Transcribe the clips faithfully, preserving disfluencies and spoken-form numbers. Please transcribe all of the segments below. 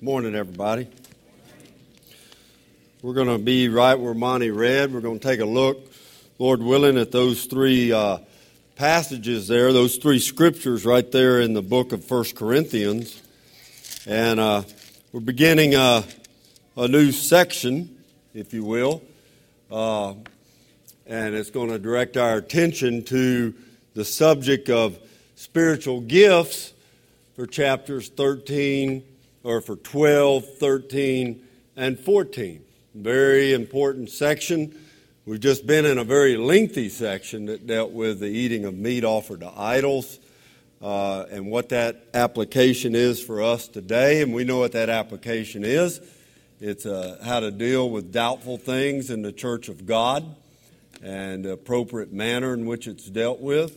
Morning, everybody. We're going to be right where Monty read. We're going to take a look, Lord willing, at those three uh, passages there, those three scriptures right there in the book of First Corinthians. And uh, we're beginning uh, a new section, if you will, uh, and it's going to direct our attention to the subject of spiritual gifts for chapters thirteen, or for twelve, thirteen, and fourteen. Very important section. We've just been in a very lengthy section that dealt with the eating of meat offered to idols uh, and what that application is for us today. And we know what that application is. It's uh, how to deal with doubtful things in the church of God and the appropriate manner in which it's dealt with.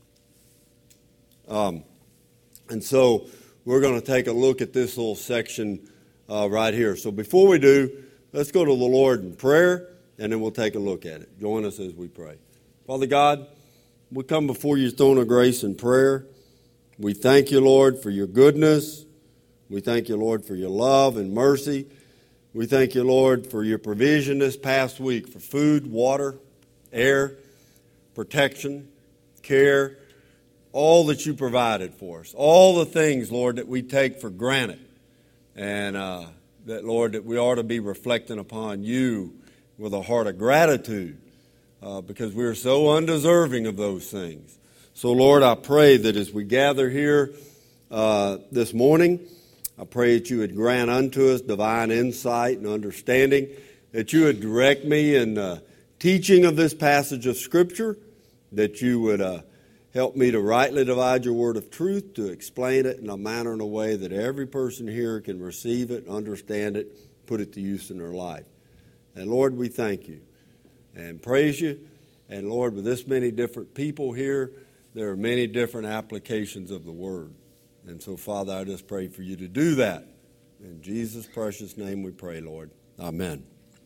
Um, and so we're going to take a look at this little section uh, right here. So before we do, let's go to the Lord in prayer, and then we'll take a look at it. Join us as we pray. Father God, we come before your throne of grace in prayer. We thank you, Lord, for your goodness. We thank you, Lord, for your love and mercy. We thank you, Lord, for your provision this past week for food, water, air, protection, care, all that you provided for us, all the things, Lord, that we take for granted, and uh, that, Lord, that we ought to be reflecting upon you with a heart of gratitude uh, because we're so undeserving of those things. So, Lord, I pray that as we gather here uh, this morning, I pray that you would grant unto us divine insight and understanding, that you would direct me in the teaching of this passage of Scripture, that you would uh, help me to rightly divide your word of truth, to explain it in a manner and a way that every person here can receive it, understand it, put it to use in their life. And Lord, we thank you and praise you. And Lord, with this many different people here, there are many different applications of the word. And so, Father, I just pray for you to do that. In Jesus' precious name we pray, Lord. Amen.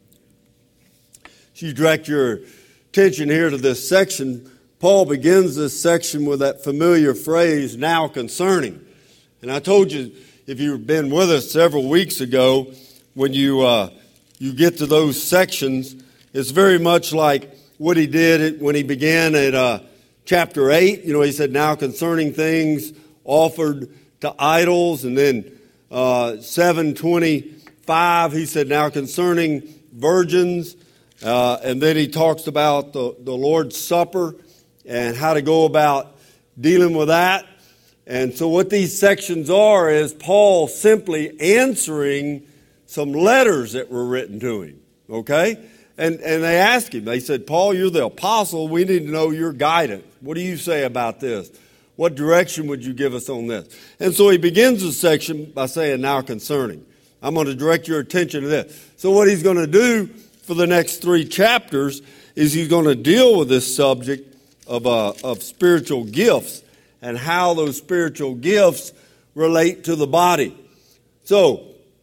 So you direct your attention here to this section. Paul begins this section with that familiar phrase, now concerning. And I told you, if you've been with us several weeks ago, when you uh, you get to those sections, it's very much like what he did when he began at uh, chapter eight. You know, he said, now concerning things offered to idols. And then uh, seven twenty-five, he said, now concerning virgins. Uh, and then he talks about the, the Lord's Supper and how to go about dealing with that. And so what these sections are is Paul simply answering some letters that were written to him, okay? And and they asked him, they said, Paul, you're the apostle. We need to know your guidance. What do you say about this? What direction would you give us on this? And so he begins the section by saying, now concerning. I'm going to direct your attention to this. So what he's going to do for the next three chapters is he's going to deal with this subject Of, uh, of spiritual gifts and how those spiritual gifts relate to the body. So,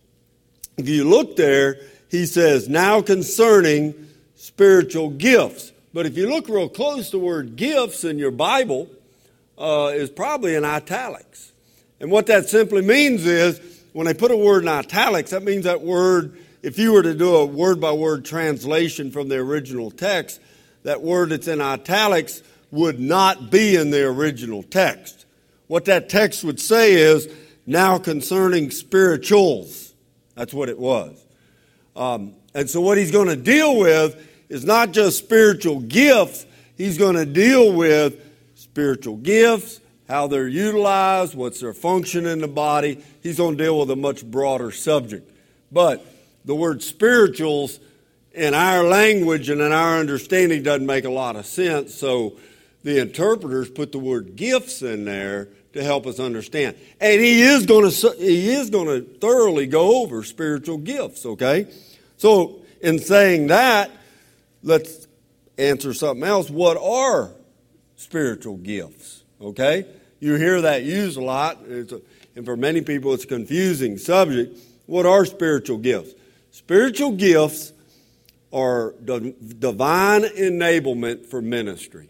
if you look there, he says, now concerning spiritual gifts. But if you look real close, the word gifts in your Bible uh, is probably in italics. And what that simply means is, when they put a word in italics, that means that word, if you were to do a word-by-word translation from the original text, that word that's in italics would not be in the original text. What that text would say is, now concerning spirituals. That's what it was. Um, and so what he's going to deal with is not just spiritual gifts. He's going to deal with spiritual gifts, how they're utilized, what's their function in the body. He's going to deal with a much broader subject. But the word spirituals in our language and in our understanding doesn't make a lot of sense. So the interpreters put the word gifts in there to help us understand. And he is going to he is going to thoroughly go over spiritual gifts, okay? So in saying that, let's answer something else. What are spiritual gifts, okay? You hear that used a lot, it's a, and for many people it's a confusing subject. What are spiritual gifts? Spiritual gifts are divine enablement for ministry.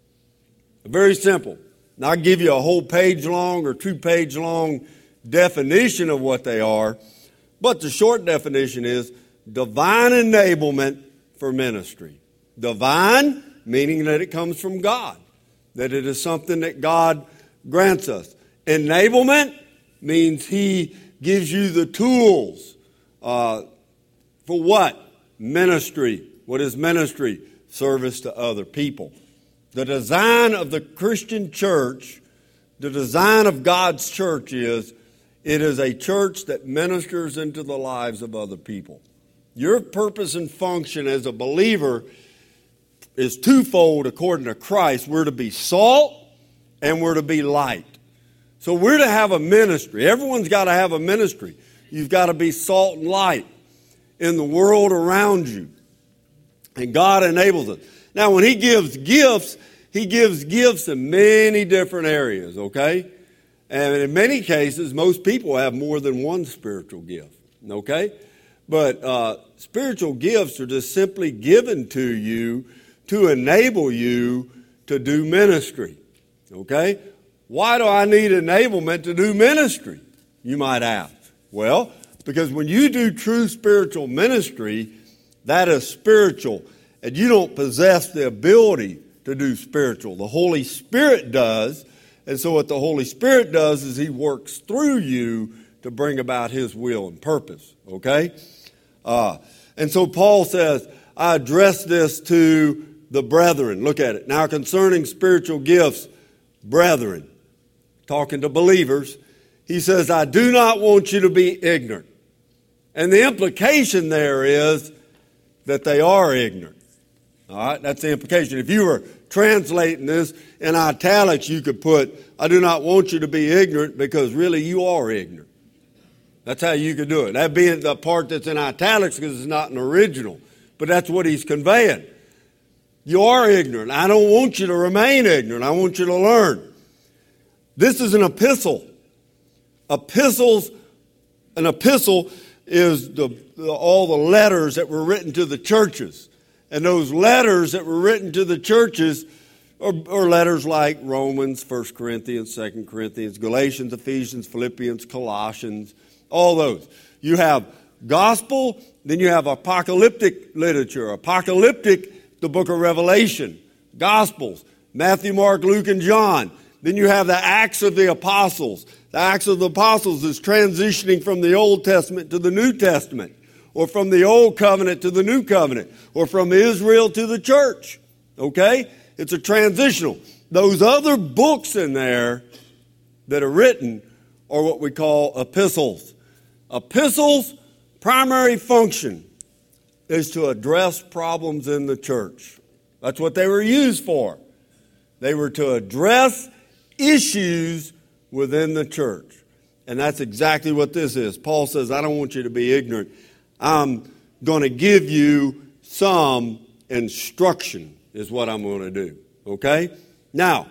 Very simple. Now, I'll give you a whole page long or two page long definition of what they are. But the short definition is divine enablement for ministry. Divine, meaning that it comes from God, that it is something that God grants us. Enablement means He gives you the tools uh, for what? Ministry. What is ministry? Service to other people. The design of the Christian church, the design of God's church is, it is a church that ministers into the lives of other people. Your purpose and function as a believer is twofold according to Christ. We're to be salt and we're to be light. So we're to have a ministry. Everyone's got to have a ministry. You've got to be salt and light in the world around you. And God enables us. Now, when He gives gifts, He gives gifts in many different areas, okay? And in many cases, most people have more than one spiritual gift, okay? But uh, spiritual gifts are just simply given to you to enable you to do ministry, okay? Why do I need enablement to do ministry, you might ask? Well, because when you do true spiritual ministry, that is spiritual, and you don't possess the ability to do spiritual. The Holy Spirit does, and so what the Holy Spirit does is He works through you to bring about His will and purpose, okay? Uh, and so Paul says, I address this to the brethren. Look at it. Now concerning spiritual gifts, brethren, talking to believers, he says, I do not want you to be ignorant. And the implication there is that they are ignorant. All right, that's the implication. If you were translating this in italics, you could put, I do not want you to be ignorant, because really you are ignorant. That's how you could do it. That being the part that's in italics because it's not an original. But that's what he's conveying. You are ignorant. I don't want you to remain ignorant. I want you to learn. This is an epistle. Epistles, an epistle is the, the all the letters that were written to the churches. And those letters that were written to the churches are, are letters like Romans, First Corinthians, Second Corinthians, Galatians, Ephesians, Philippians, Colossians, all those. You have gospel, then you have apocalyptic literature. Apocalyptic, the book of Revelation. Gospels, Matthew, Mark, Luke, and John. Then you have the Acts of the Apostles. The Acts of the Apostles is transitioning from the Old Testament to the New Testament, or from the Old Covenant to the New Covenant, or from Israel to the church. Okay? It's a transitional. Those other books in there that are written are what we call epistles. Epistles' primary function is to address problems in the church. That's what they were used for. They were to address issues within the church. And that's exactly what this is. Paul says, I don't want you to be ignorant. I'm going to give you some instruction is what I'm going to do. Okay? Now,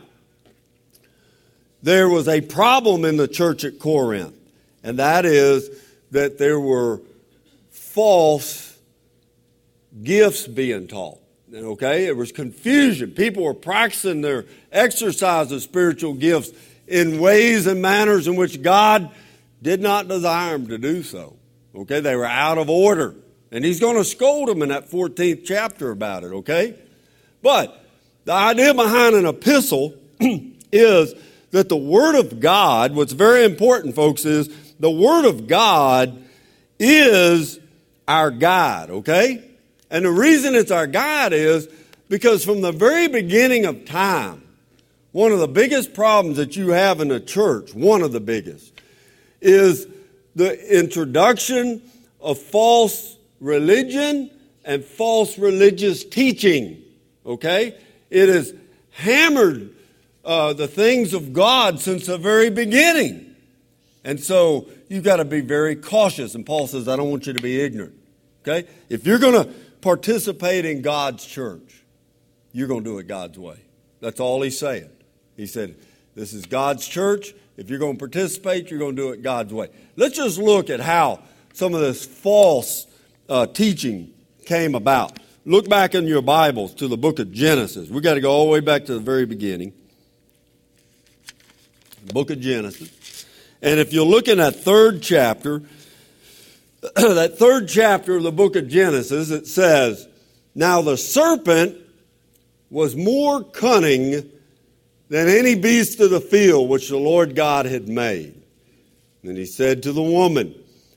there was a problem in the church at Corinth, and that is that there were false gifts being taught. Okay? There was confusion. People were practicing their exercise of spiritual gifts in ways and manners in which God did not desire them to do so. Okay? They were out of order. And he's going to scold them in that fourteenth chapter about it. Okay? But the idea behind an epistle is that the Word of God, what's very important, folks, is the Word of God is our guide. Okay? And the reason it's our guide is because from the very beginning of time, one of the biggest problems that you have in a church, one of the biggest, is the introduction of false religion and false religious teaching. Okay? It has hammered uh, the things of God since the very beginning. And so you've got to be very cautious. And Paul says, I don't want you to be ignorant. Okay? If you're going to participate in God's church, you're going to do it God's way. That's all he's saying. He said, this is God's church. If you're going to participate, you're going to do it God's way. Let's just look at how some of this false uh, teaching came about. Look back in your Bibles to the book of Genesis. We've got to go all the way back to the very beginning. The book of Genesis. And if you look in that third chapter, that third chapter of the book of Genesis, it says, "Now the serpent was more cunning than any beast of the field which the Lord God had made. And he said to the woman,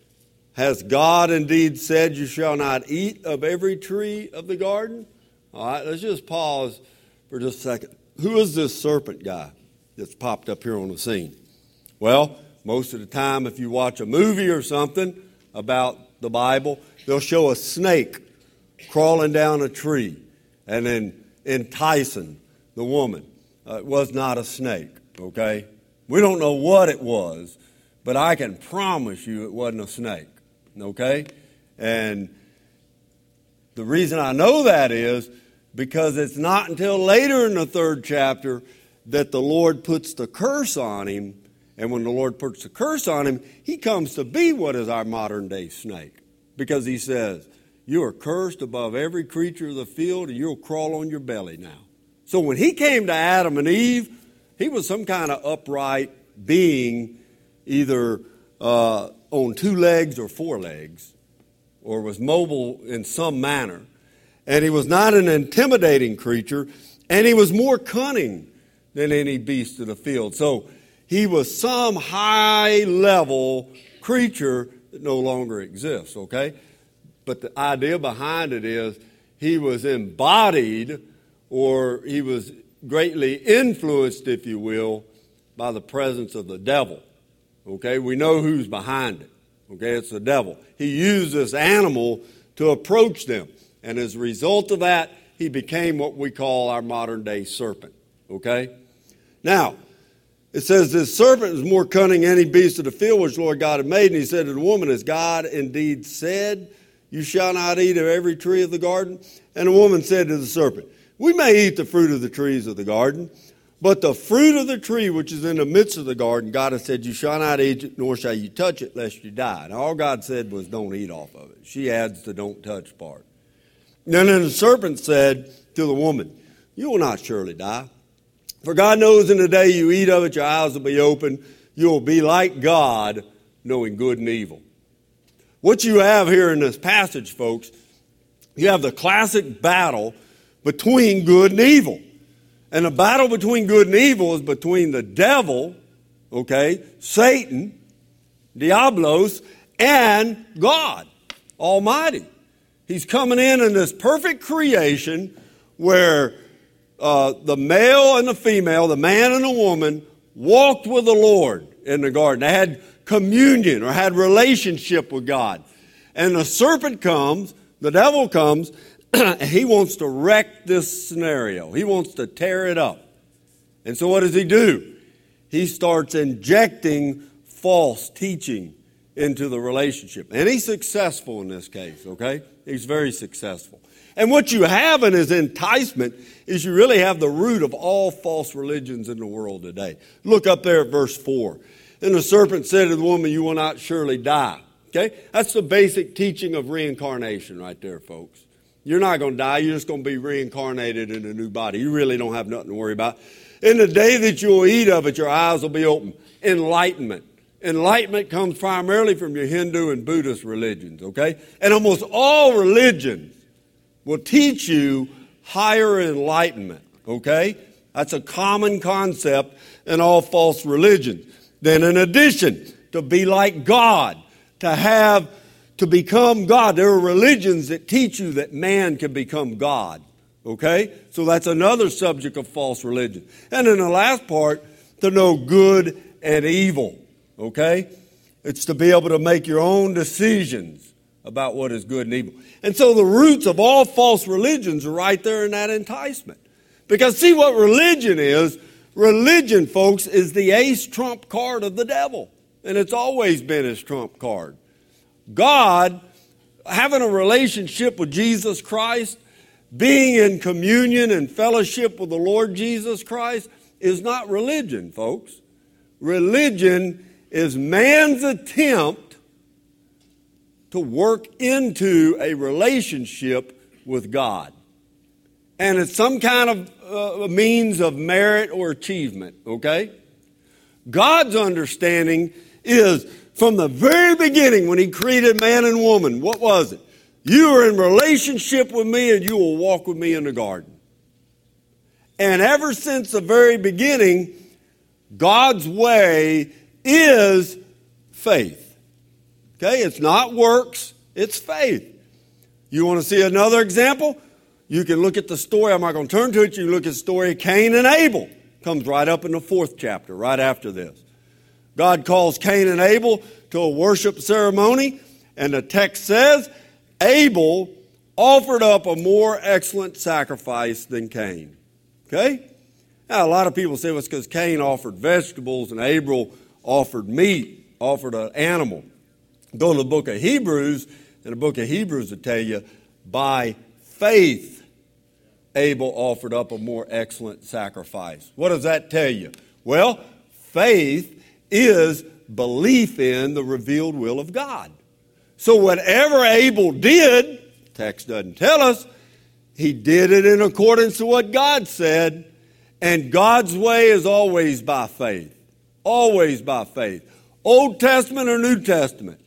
Has God indeed said you shall not eat of every tree of the garden?" All right, let's just pause for just a second. Who is this serpent guy that's popped up here on the scene? Well, most of the time if you watch a movie or something about the Bible, they'll show a snake crawling down a tree and then enticing the woman. Uh, it was not a snake, okay? We don't know what it was, but I can promise you it wasn't a snake, okay? And the reason I know that is because it's not until later in the third chapter that the Lord puts the curse on him. And when the Lord puts the curse on him, he comes to be what is our modern day snake. Because he says, "You are cursed above every creature of the field, and you'll crawl on your belly now." So when he came to Adam and Eve, he was some kind of upright being, either uh, on two legs or four legs, or was mobile in some manner. And he was not an intimidating creature, and he was more cunning than any beast of the field. So he was some high-level creature that no longer exists, okay? But the idea behind it is he was embodied, or he was greatly influenced, if you will, by the presence of the devil, okay? We know who's behind it, okay? It's the devil. He used this animal to approach them, and as a result of that, he became what we call our modern-day serpent, okay? Now, it says, "This serpent is more cunning than any beast of the field which the Lord God had made." And he said to the woman, "Has God indeed said, you shall not eat of every tree of the garden?" And the woman said to the serpent, "We may eat the fruit of the trees of the garden, but the fruit of the tree which is in the midst of the garden, God has said, you shall not eat it, nor shall you touch it, lest you die." And all God said was, don't eat off of it. She adds the don't touch part. And then the serpent said to the woman, "You will not surely die. For God knows in the day you eat of it, your eyes will be open. You will be like God, knowing good and evil." What you have here in this passage, folks, you have the classic battle between good and evil. And the battle between good and evil is between the devil, okay, Satan, Diablos, and God Almighty. He's coming in in this perfect creation where Uh, the male and the female, the man and the woman, walked with the Lord in the garden. They had communion or had relationship with God. And the serpent comes, the devil comes, and he wants to wreck this scenario. He wants to tear it up. And so what does he do? He starts injecting false teaching into the relationship. And he's successful in this case, okay? He's very successful. And what you have in his enticement is you really have the root of all false religions in the world today. Look up there at verse four. "And the serpent said to the woman, you will not surely die." Okay? That's the basic teaching of reincarnation right there, folks. You're not going to die. You're just going to be reincarnated in a new body. You really don't have nothing to worry about. "In the day that you will eat of it, your eyes will be open." Enlightenment. Enlightenment comes primarily from your Hindu and Buddhist religions, okay? And almost all religions will teach you higher enlightenment, okay? That's a common concept in all false religions. Then in addition, to be like God, to have, to become God. There are religions that teach you that man can become God, okay? So that's another subject of false religion. And then the last part, to know good and evil, okay? It's to be able to make your own decisions about what is good and evil. And so the roots of all false religions are right there in that enticement. Because see what religion is? Religion, folks, is the ace trump card of the devil. And it's always been his trump card. God, having a relationship with Jesus Christ, being in communion and fellowship with the Lord Jesus Christ, is not religion, folks. Religion is man's attempt to work into a relationship with God. And it's some kind of uh, means of merit or achievement, okay? God's understanding is From the very beginning when he created man and woman, what was it? You are in relationship with me and you will walk with me in the garden. And ever since the very beginning, God's way is faith. Okay, it's not works, it's faith. You want to see another example? You can look at the story. I'm not going to turn to it. You can look at the story of Cain and Abel. Comes right up in the fourth chapter, right after this. God calls Cain and Abel to a worship ceremony, and the text says, Abel offered up a more excellent sacrifice than Cain. Okay? Now, a lot of people say, well, it's because Cain offered vegetables and Abel offered meat, offered an animal. Go to the book of Hebrews, and the book of Hebrews will tell you, by faith, Abel offered up a more excellent sacrifice. What does that tell you? Well, faith is belief in the revealed will of God. So whatever Abel did, text doesn't tell us, he did it in accordance to what God said. And God's way is always by faith. Always by faith. Old Testament or New Testament.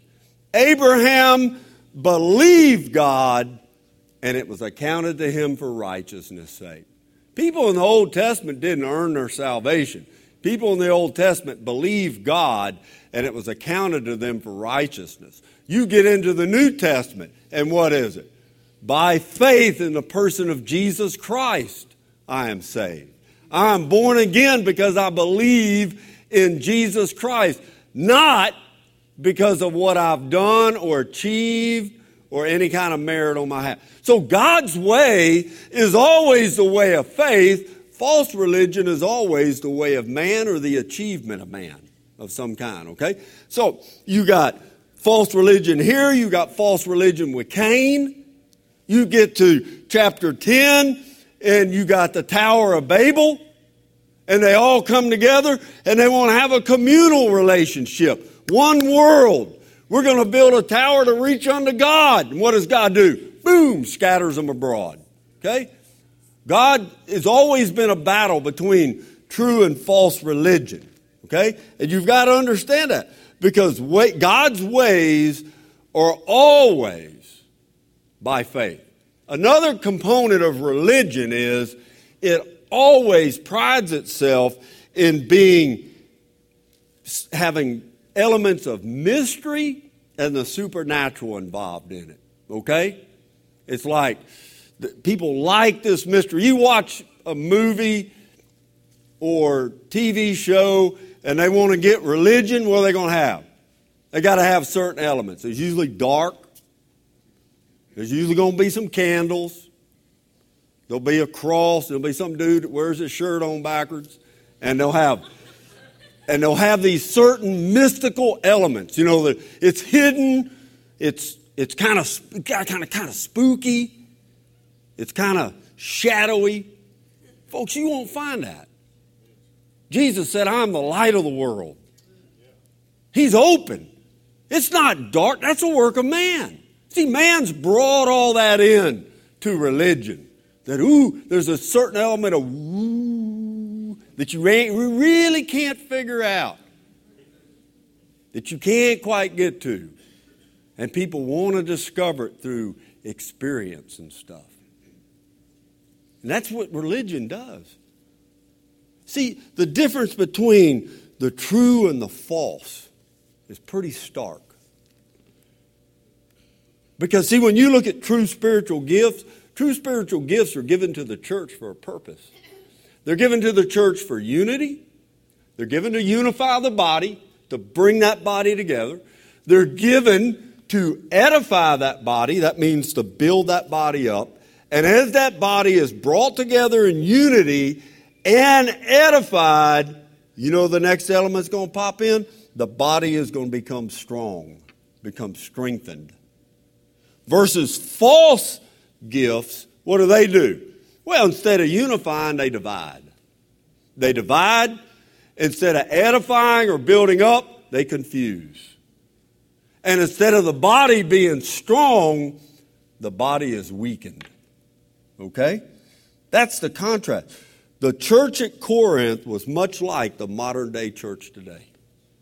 Abraham believed God, and it was accounted to him for righteousness' sake. People in the Old Testament didn't earn their salvation. People in the Old Testament believed God, and it was accounted to them for righteousness. You get into the New Testament, and what is it? By faith in the person of Jesus Christ, I am saved. I am born again because I believe in Jesus Christ, not because of what I've done or achieved or any kind of merit on my behalf. So God's way is always the way of faith. False religion is always the way of man or the achievement of man of some kind, okay? So you got false religion here. You got false religion with Cain. You get to chapter ten, and you got the Tower of Babel, and they all come together, and they want to have a communal relationship. One world. We're going to build a tower to reach unto God. And what does God do? Boom, scatters them abroad. Okay? God has always been a battle between true and false religion. Okay? And you've got to understand that. Because way, God's ways are always by faith. Another component of religion is it always prides itself in being, having elements of mystery and the supernatural involved in it. Okay? It's like people like this mystery. You watch a movie or T V show and they want to get religion, what are they going to have? They got to have certain elements. It's usually dark. There's usually going to be some candles. There'll be a cross. There'll be some dude that wears his shirt on backwards. And they'll have and they'll have these certain mystical elements. You know, that it's hidden, it's it's kind of kind of kind of spooky, it's kind of shadowy. Folks, you won't find that. Jesus said, I'm the light of the world. He's open. It's not dark. That's a work of man. See, man's brought all that in to religion. That, ooh, there's a certain element of ooh that you really can't figure out. That you can't quite get to. And people want to discover it through experience and stuff. And that's what religion does. See, the difference between the true and the false is pretty stark. Because, see, when you look at true spiritual gifts, true spiritual gifts are given to the church for a purpose. They're given to the church for unity. They're given to unify the body, to bring that body together. They're given to edify that body. That means to build that body up. And as that body is brought together in unity and edified, you know the next element's going to pop in? The body is going to become strong, become strengthened. Versus false gifts, what do they do? Well, instead of unifying, they divide. They divide. Instead of edifying or building up, they confuse. And instead of the body being strong, the body is weakened. Okay? That's the contrast. The church at Corinth was much like the modern day church today.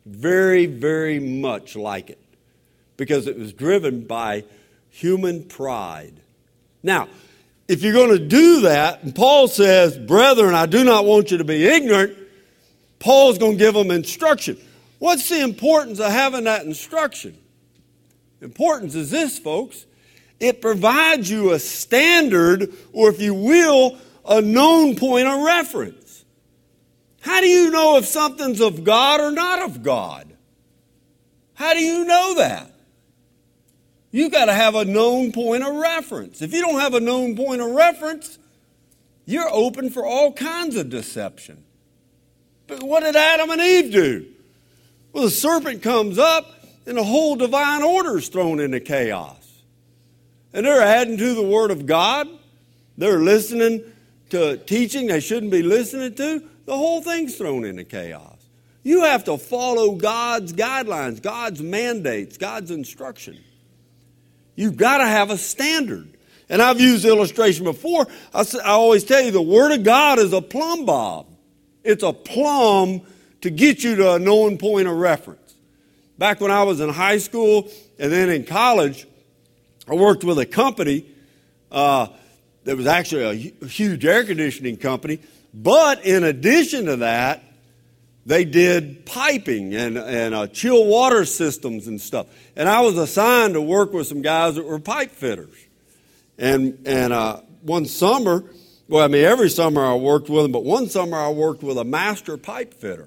very, very much like it, because it was driven by human pride. Now, if you're going to do that, and Paul says, brethren, I do not want you to be ignorant, Paul's going to give them instruction. What's the importance of having that instruction? The importance is this, folks. It provides you a standard, or if you will, a known point of reference. How do you know if something's of God or not of God? How do you know that? You've got to have a known point of reference. If you don't have a known point of reference, you're open for all kinds of deception. But what did Adam and Eve do? Well, the serpent comes up and the whole divine order is thrown into chaos. And they're adding to the Word of God. They're listening to teaching they shouldn't be listening to. The whole thing's thrown into chaos. You have to follow God's guidelines, God's mandates, God's instruction. You've got to have a standard. And I've used the illustration before. I, I always tell you the Word of God is a plumb bob. It's a plumb to get you to a known point of reference. Back when I was in high school and then in college, I worked with a company uh, that was actually a, a huge air conditioning company. But in addition to that, they did piping and, and uh, chill water systems and stuff. And I was assigned to work with some guys that were pipe fitters. And, and uh, one summer, well, I mean, every summer I worked with them, but one summer I worked with a master pipe fitter.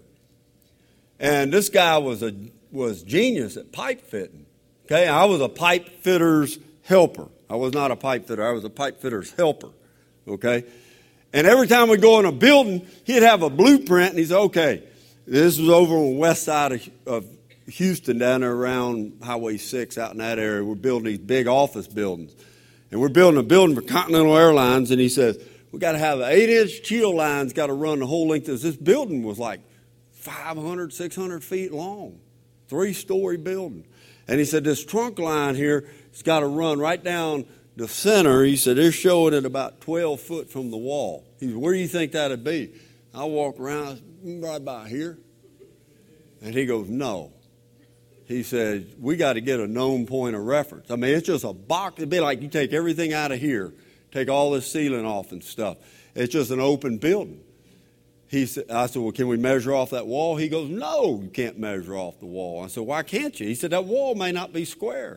And this guy was a was genius at pipe fitting. Okay, I was a pipe fitter's helper. I was not a pipe fitter. I was a pipe fitter's helper. Okay, and every time we go in a building, he'd have a blueprint, and he'd say, okay, this was over on the west side of, of Houston, down there around Highway six, out in that area. We're building these big office buildings. And we're building a building for Continental Airlines, and he says, we got to have an eight-inch chill line's got to run the whole length of this. This building was like five hundred, six hundred feet long, three-story building. And he said, this trunk line here has got to run right down the center. He said, they're showing it about twelve foot from the wall. He said, where do you think that would be? I walk around, right about here. And he goes, no. He said, we got to get a known point of reference. I mean, it's just a box. It'd be like you take everything out of here, take all this ceiling off and stuff. It's just an open building. He said, I said, well, can we measure off that wall? He goes, no, you can't measure off the wall. I said, why can't you? He said, that wall may not be square.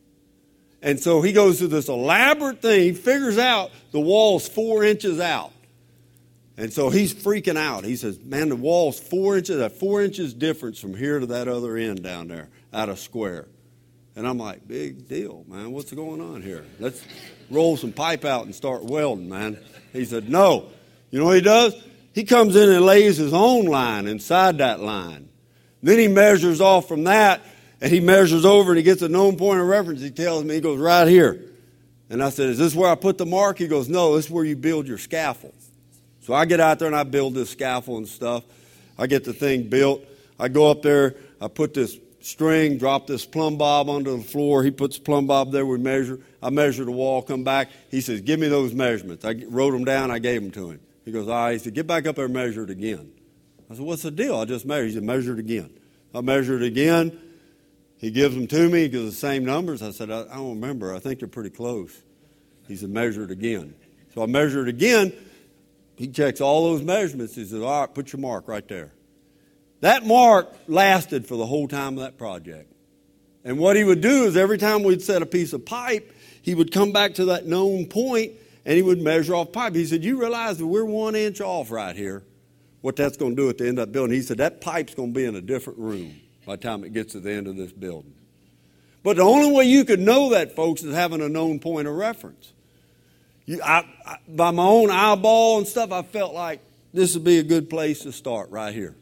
And so he goes through this elaborate thing. He figures out the wall's four inches out. And so he's freaking out. He says, man, the wall's four inches, that four inches difference from here to that other end down there out of square. And I'm like, big deal, man. What's going on here? Let's roll some pipe out and start welding, man. He said, no. You know what he does? He comes in and lays his own line inside that line. Then he measures off from that, and he measures over, and he gets a known point of reference. He tells me, he goes, right here. And I said, is this where I put the mark? He goes, no, this is where you build your scaffold. So I get out there and I build this scaffold and stuff. I get the thing built. I go up there. I put this string, drop this plumb bob onto the floor. He puts the plumb bob there. We measure. I measure the wall, come back. He says, give me those measurements. I wrote them down. I gave them to him. He goes, all right. He said, get back up there and measure it again. I said, what's the deal? I just measured. He said, measure it again. I measured it again. He gives them to me. He gives the same numbers. I said, I, I don't remember. I think they're pretty close. He said, measure it again. So I measured it again. He checks all those measurements. He says, all right, put your mark right there. That mark lasted for the whole time of that project. And what he would do is every time we'd set a piece of pipe, he would come back to that known point and he would measure off pipe. He said, you realize that we're one inch off right here, what that's going to do at the end of that building. He said, that pipe's going to be in a different room by the time it gets to the end of this building. But the only way you could know that, folks, is having a known point of reference. You, I, I, by my own eyeball and stuff, I felt like this would be a good place to start right here.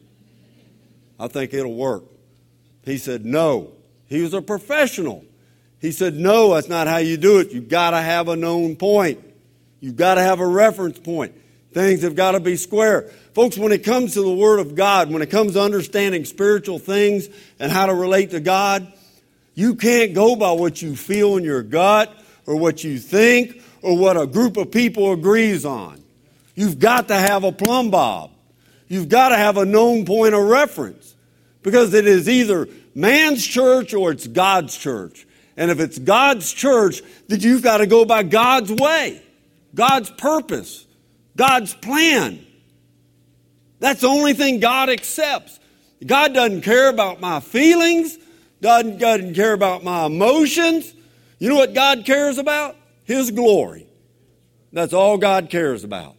I think it'll work. He said, no. He was a professional. He said, no, that's not how you do it. You've got to have a known point. You've got to have a reference point. Things have got to be square. Folks, when it comes to the Word of God, when it comes to understanding spiritual things and how to relate to God, you can't go by what you feel in your gut or what you think or what a group of people agrees on. You've got to have a plumb bob. You've got to have a known point of reference. Because it is either man's church or it's God's church. And if it's God's church, then you've got to go by God's way, God's purpose, God's plan. That's the only thing God accepts. God doesn't care about my feelings, doesn't, doesn't care about my emotions. You know what God cares about? His glory. That's all God cares about.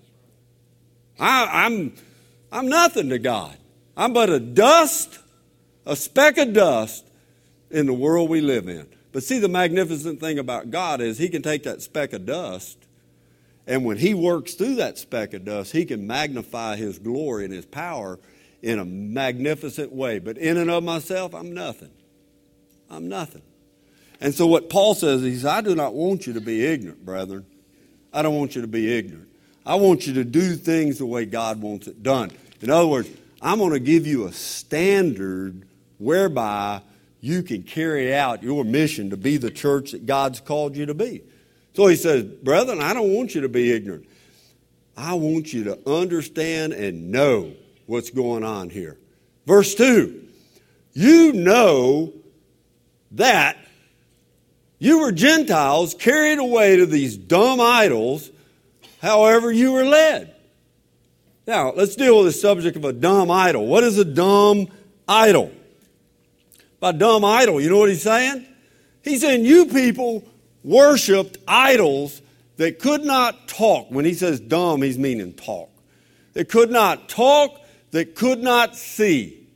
I, I'm, I'm nothing to God. I'm but a dust, a speck of dust in the world we live in. But see, the magnificent thing about God is He can take that speck of dust, and when He works through that speck of dust, He can magnify His glory and His power in a magnificent way. But in and of myself, I'm nothing. I'm nothing. And so what Paul says, he says, I do not want you to be ignorant, brethren. I don't want you to be ignorant. I want you to do things the way God wants it done. In other words, I'm going to give you a standard whereby you can carry out your mission to be the church that God's called you to be. So he says, brethren, I don't want you to be ignorant. I want you to understand and know what's going on here. Verse two, you know that you were Gentiles carried away to these dumb idols, however you were led. Now, let's deal with the subject of a dumb idol. What is a dumb idol? By dumb idol, you know what he's saying? He's saying you people worshipped idols that could not talk. When he says dumb, he's meaning talk. They could not talk, that could not see.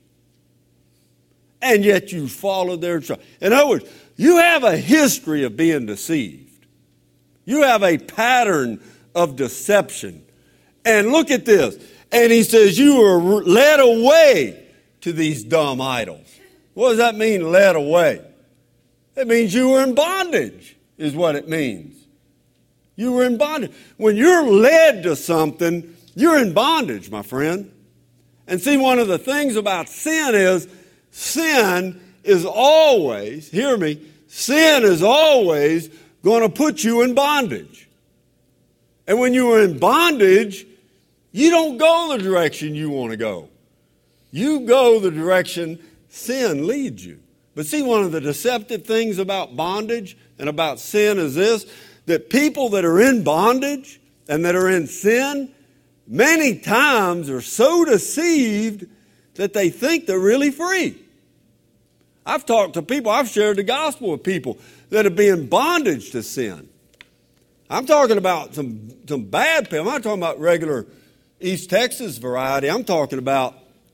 And yet you followed their instructions. In other words, you have a history of being deceived. You have a pattern of deception. And look at this. And he says you were led away to these dumb idols. What does that mean, led away? It means you were in bondage, is what it means. You were in bondage. When you're led to something, you're in bondage, my friend. And see, one of the things about sin is, sin is always, hear me, sin is always going to put you in bondage. And when you are in bondage, you don't go the direction you want to go. You go the direction sin leads you. But see, one of the deceptive things about bondage and about sin is this, that people that are in bondage and that are in sin, many times are so deceived that they think they're really free. I've talked to people, I've shared the gospel with people that have been in bondage to sin. I'm talking about some, some bad people. I'm not talking about regular East Texas variety. I'm talking about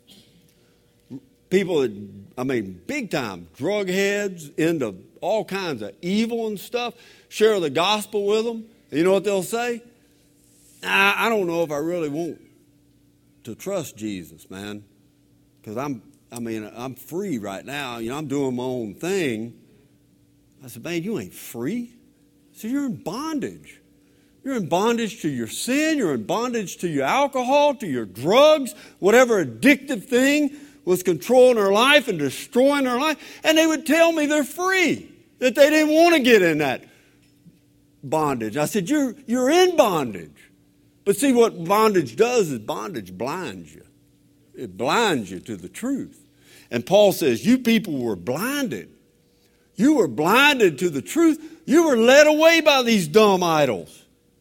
people that, I mean, big time drug heads into all kinds of evil and stuff. Share the gospel with them. And you know what they'll say? I, I don't know if I really want to trust Jesus, man, because I'm I mean, I'm free right now. You know, I'm doing my own thing. I said, man, you ain't free. So you're in bondage. You're in bondage to your sin. You're in bondage to your alcohol, to your drugs, whatever addictive thing was controlling their life and destroying their life. And they would tell me they're free, that they didn't want to get in that bondage. I said, you're, you're in bondage. But see, what bondage does is bondage blinds you. It blinds you to the truth. And Paul says, you people were blinded. You were blinded to the truth. You were led away by these dumb idols.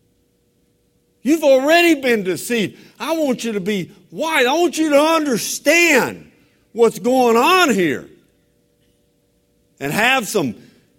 You've already been deceived. I want you to be wise. I want you to understand what's going on here. And have some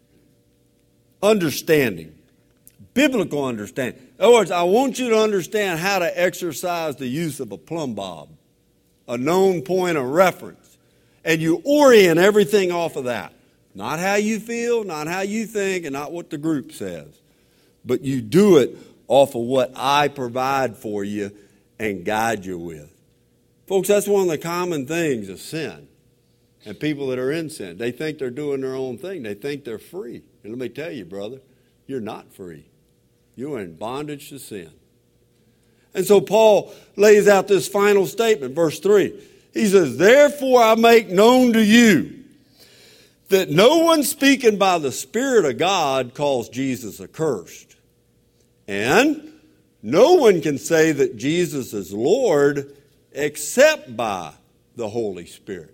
understanding. Biblical understanding. In other words, I want you to understand how to exercise the use of a plumb bob. A known point of reference. And you orient everything off of that. Not how you feel, not how you think, and not what the group says. But you do it off of what I provide for you and guide you with. Folks, that's one of the common things of sin. And people that are in sin, they think they're doing their own thing. They think they're free. And let me tell you, brother, you're not free. You're in bondage to sin. And so Paul lays out this final statement, verse three. He says, therefore I make known to you that no one speaking by the Spirit of God calls Jesus accursed. And no one can say that Jesus is Lord except by the Holy Spirit.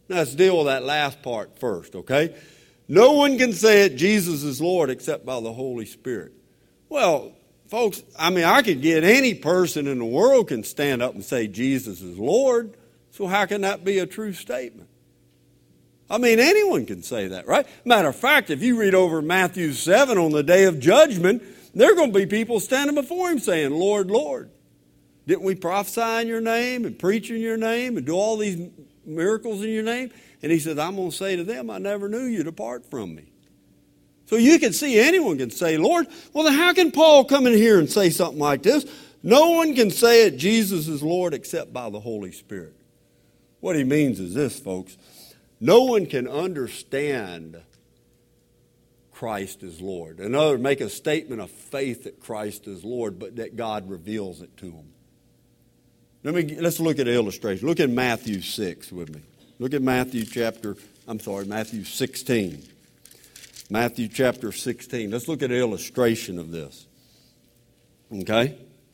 Now let's deal with that last part first, okay? No one can say it, Jesus is Lord, except by the Holy Spirit. Well, folks, I mean, I could get any person in the world can stand up and say Jesus is Lord. So how can that be a true statement? I mean, anyone can say that, right? Matter of fact, if you read over Matthew seven on the day of judgment, there are going to be people standing before him saying, Lord, Lord, didn't we prophesy in your name and preach in your name and do all these miracles in your name? And he said, I'm going to say to them, I never knew you, depart from me. So you can see anyone can say, Lord. Well, then how can Paul come in here and say something like this? No one can say it, Jesus is Lord, except by the Holy Spirit. What he means is this, folks. No one can understand Christ is Lord. In other words, make a statement of faith that Christ is Lord, but that God reveals it to them. Let me, let's look at an illustration. Look at Matthew six with me. Look at Matthew chapter, I'm sorry, Matthew sixteen. Matthew chapter sixteen. Let's look at an illustration of this. Okay?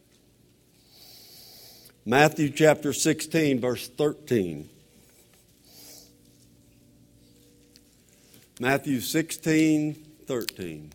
Matthew chapter sixteen, verse thirteen. Matthew sixteen, thirteen.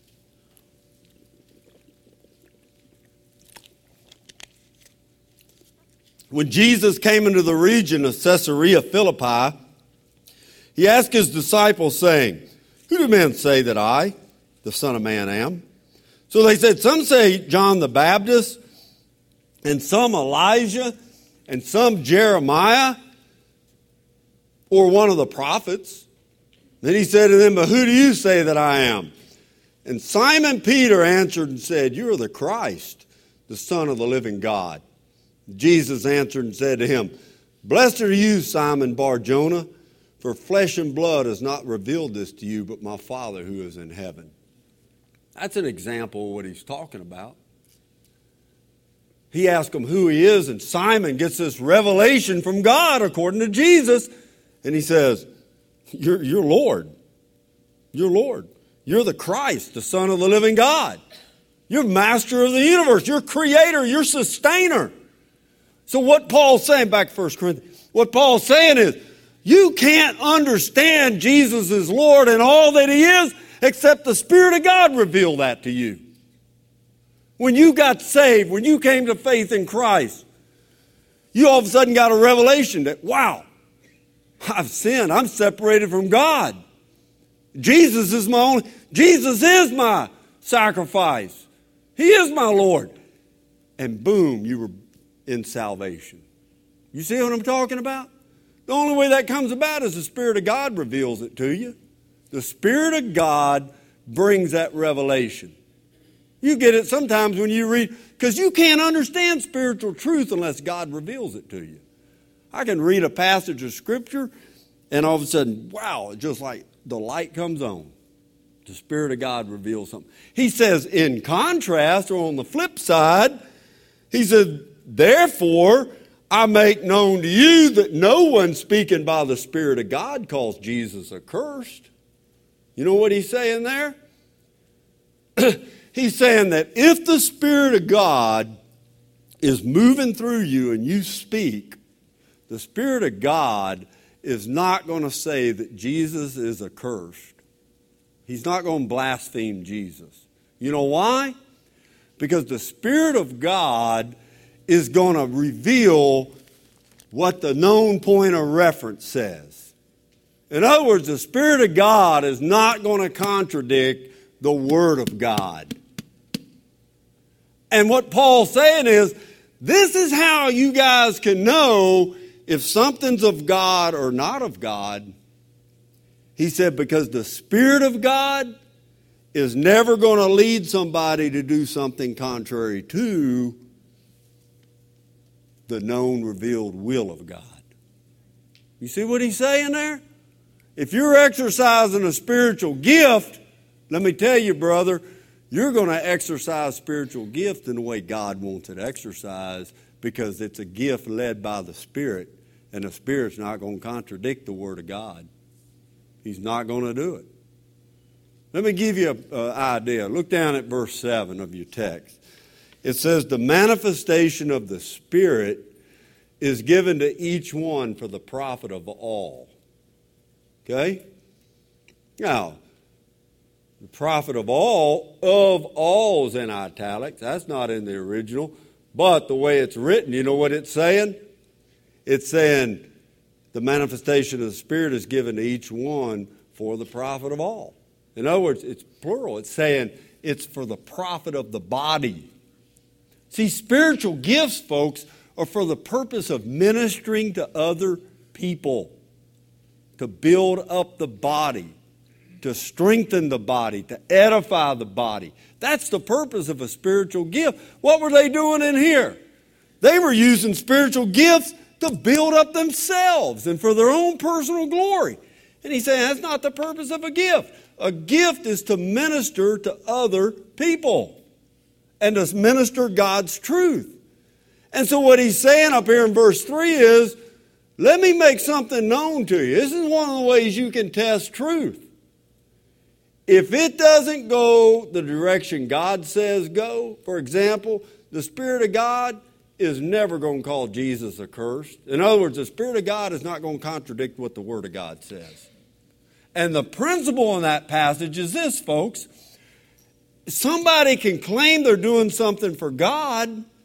When Jesus came into the region of Caesarea Philippi, he asked his disciples, saying, who do men say that I, the Son of Man, am? So they said, some say John the Baptist, and some Elijah, and some Jeremiah, or one of the prophets. Then he said to them, but who do you say that I am? And Simon Peter answered and said, you are the Christ, the Son of the living God. Jesus answered and said to him, blessed are you, Simon Bar-Jonah, for flesh and blood has not revealed this to you, but my Father who is in heaven. That's an example of what he's talking about. He asked him who he is, and Simon gets this revelation from God according to Jesus. And he says, You're, you're Lord. You're Lord. You're the Christ, the Son of the living God. You're master of the universe. You're creator. You're sustainer. So what Paul's saying, back to First Corinthians, what Paul's saying is, you can't understand Jesus is Lord and all that he is except the Spirit of God revealed that to you. When you got saved, when you came to faith in Christ, you all of a sudden got a revelation that, wow, I've sinned. I'm separated from God. Jesus is my only, Jesus is my sacrifice. He is my Lord. And boom, you were in salvation. You see what I'm talking about? The only way that comes about is the Spirit of God reveals it to you. The Spirit of God brings that revelation. You get it sometimes when you read, because you can't understand spiritual truth unless God reveals it to you. I can read a passage of Scripture and all of a sudden, wow, it's just like the light comes on. The Spirit of God reveals something. He says, in contrast, or on the flip side, he said, therefore, I make known to you that no one speaking by the Spirit of God calls Jesus accursed. You know what he's saying there? He's saying that if the Spirit of God is moving through you and you speak, the Spirit of God is not going to say that Jesus is accursed. He's not going to blaspheme Jesus. You know why? Because the Spirit of God is going to reveal what the known point of reference says. In other words, the Spirit of God is not going to contradict the Word of God. And what Paul's saying is, this is how you guys can know if something's of God or not of God. He said, because the Spirit of God is never going to lead somebody to do something contrary to the known, revealed will of God. You see what he's saying there? If you're exercising a spiritual gift, let me tell you, brother, you're going to exercise spiritual gift in the way God wants it exercised, because it's a gift led by the Spirit, and the Spirit's not going to contradict the Word of God. He's not going to do it. Let me give you an idea. Look down at verse seven of your text. It says, the manifestation of the Spirit is given to each one for the profit of all. Okay? Now, the prophet of all, of all is in italics. That's not in the original. But the way it's written, you know what it's saying? It's saying the manifestation of the Spirit is given to each one for the profit of all. In other words, it's plural. It's saying it's for the profit of the body. See, spiritual gifts, folks, are for the purpose of ministering to other people, to build up the body, to strengthen the body, to edify the body. That's the purpose of a spiritual gift. What were they doing in here? They were using spiritual gifts to build up themselves and for their own personal glory. And he's saying that's not the purpose of a gift. A gift is to minister to other people and to minister God's truth. And so what he's saying up here in verse three is, let me make something known to you. This is one of the ways you can test truth. If it doesn't go the direction God says go, for example, the Spirit of God is never going to call Jesus accursed. In other words, the Spirit of God is not going to contradict what the Word of God says. And the principle in that passage is this, folks. Somebody can claim they're doing something for God,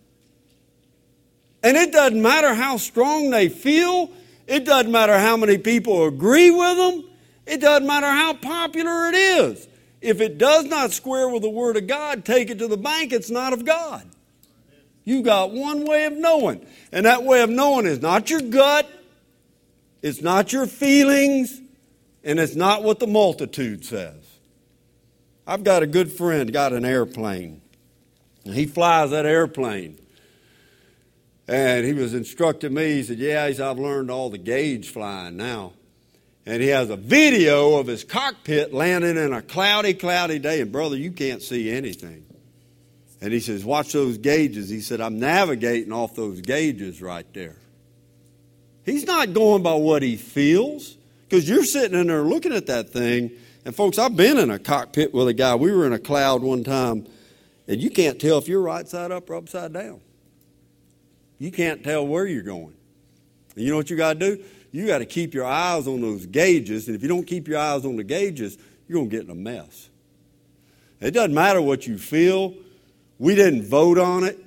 and it doesn't matter how strong they feel. It doesn't matter how many people agree with them. It doesn't matter how popular it is. If it does not square with the Word of God, take it to the bank, it's not of God. You got one way of knowing. And that way of knowing is not your gut, it's not your feelings, and it's not what the multitude says. I've got a good friend, got an airplane. And he flies that airplane. And he was instructing me, he said, yeah, he said, I've learned all the gauge flying now. And he has a video of his cockpit landing in a cloudy, cloudy day. And brother, you can't see anything. And he says, watch those gauges. He said, I'm navigating off those gauges right there. He's not going by what he feels. Because you're sitting in there looking at that thing. And folks, I've been in a cockpit with a guy. We were in a cloud one time. And you can't tell if you're right side up or upside down. You can't tell where you're going. And you know what you got to do? You got to keep your eyes on those gauges. And if you don't keep your eyes on the gauges, you're going to get in a mess. It doesn't matter what you feel. We didn't vote on it.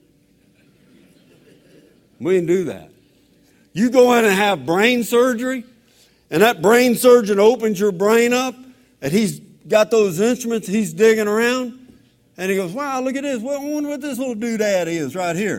We didn't do that. You go in and have brain surgery, and that brain surgeon opens your brain up, and he's got those instruments, he's digging around, and he goes, wow, look at this. Well, I wonder what this little doodad is right here.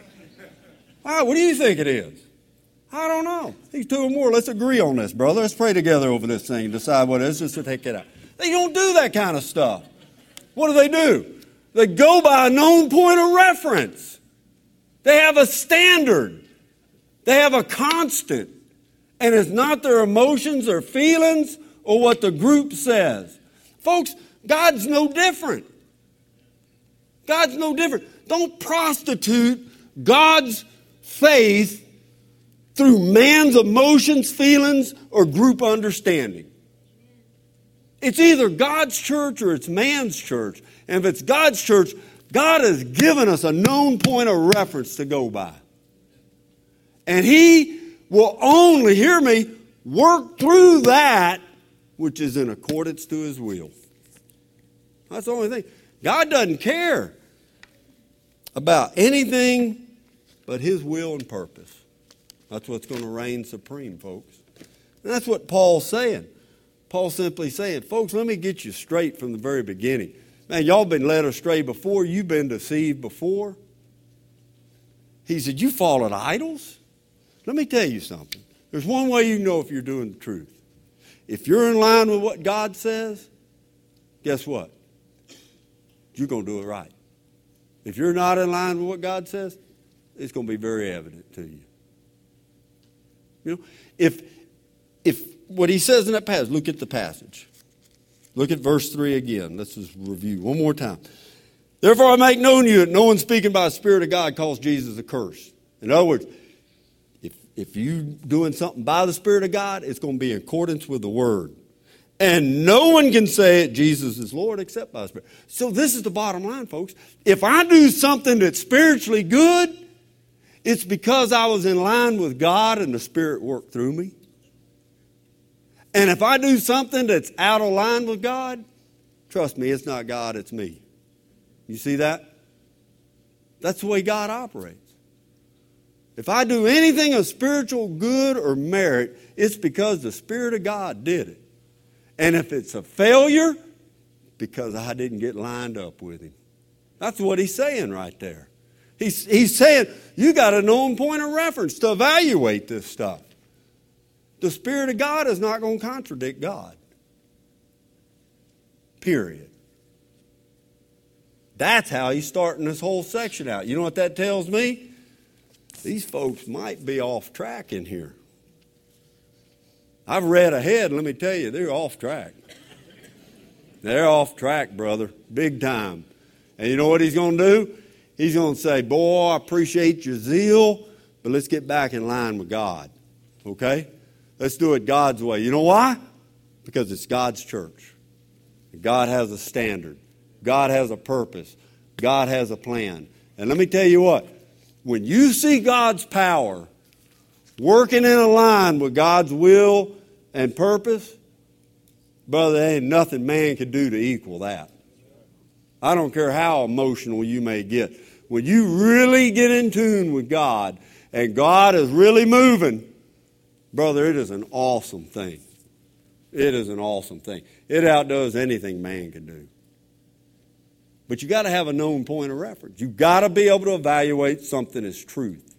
Wow, what do you think it is? I don't know. These two or more. Let's agree on this, brother. Let's pray together over this thing and decide what it is just to take it out. They don't do that kind of stuff. What do they do? They go by a known point of reference. They have a standard. They have a constant. And it's not their emotions or feelings or what the group says. Folks, God's no different. God's no different. Don't prostitute God's faith through man's emotions, feelings, or group understanding. It's either God's church or it's man's church. And if it's God's church, God has given us a known point of reference to go by. And He will only, hear me, work through that which is in accordance to His will. That's the only thing. God doesn't care about anything but His will and purpose. That's what's going to reign supreme, folks. And that's what Paul's saying. Paul's simply saying, folks, let me get you straight from the very beginning. Man, y'all been led astray before. You've been deceived before. He said, you followed idols? Let me tell you something. There's one way you can know if you're doing the truth. If you're in line with what God says, guess what? You're going to do it right. If you're not in line with what God says, it's going to be very evident to you. You know, if if what he says in that passage, look at the passage. Look at verse three again. Let's just review one more time. Therefore I make known to you that no one speaking by the Spirit of God calls Jesus a curse. In other words, if if you doing something by the Spirit of God, it's going to be in accordance with the Word. And no one can say it, Jesus is Lord, except by the Spirit. So this is the bottom line, folks. If I do something that's spiritually good, it's because I was in line with God and the Spirit worked through me. And if I do something that's out of line with God, trust me, it's not God, it's me. You see that? That's the way God operates. If I do anything of spiritual good or merit, it's because the Spirit of God did it. And if it's a failure, because I didn't get lined up with Him. That's what He's saying right there. He's, he's saying, you got a known point of reference to evaluate this stuff. The Spirit of God is not going to contradict God. Period. That's how He's starting this whole section out. You know what that tells me? These folks might be off track in here. I've read ahead, let me tell you, they're off track. They're off track, brother, big time. And you know what He's going to do? He's going to say, boy, I appreciate your zeal, but let's get back in line with God. Okay? Let's do it God's way. You know why? Because it's God's church. God has a standard. God has a purpose. God has a plan. And let me tell you what. When you see God's power working in a line with God's will and purpose, brother, there ain't nothing man can do to equal that. I don't care how emotional you may get. When you really get in tune with God and God is really moving, brother, it is an awesome thing. It is an awesome thing. It outdoes anything man can do. But you got to have a known point of reference. You've got to be able to evaluate something as truth.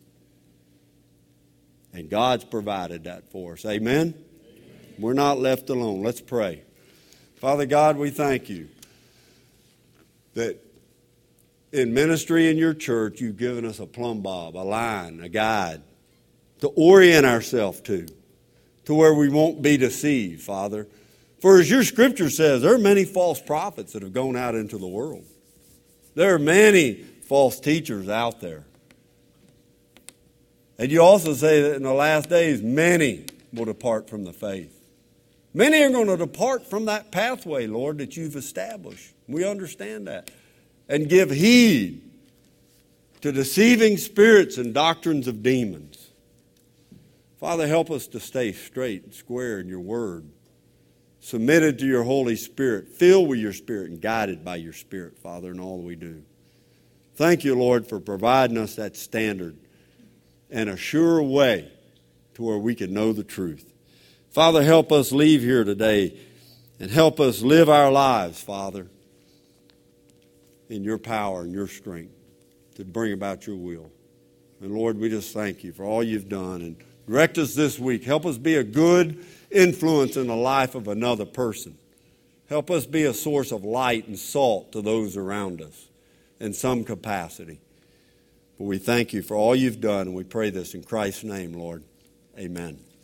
And God's provided that for us. Amen? Amen? We're not left alone. Let's pray. Father God, we thank you that in ministry in your church, you've given us a plumb bob, a line, a guide to orient ourselves to, to where we won't be deceived, Father. For as your scripture says, there are many false prophets that have gone out into the world. There are many false teachers out there. And you also say that in the last days, many will depart from the faith. Many are going to depart from that pathway, Lord, that you've established. We understand that. And give heed to deceiving spirits and doctrines of demons. Father, help us to stay straight and square in your word. Submitted to your Holy Spirit, filled with your Spirit and guided by your Spirit, Father, in all that we do. Thank you, Lord, for providing us that standard and a sure way to where we can know the truth. Father, help us leave here today and help us live our lives, Father, in your power and your strength to bring about your will. And Lord, we just thank you for all you've done. And direct us this week. Help us be a good influence in the life of another person. Help us be a source of light and salt to those around us in some capacity. But we thank you for all you've done, and we pray this in Christ's name, Lord. Amen.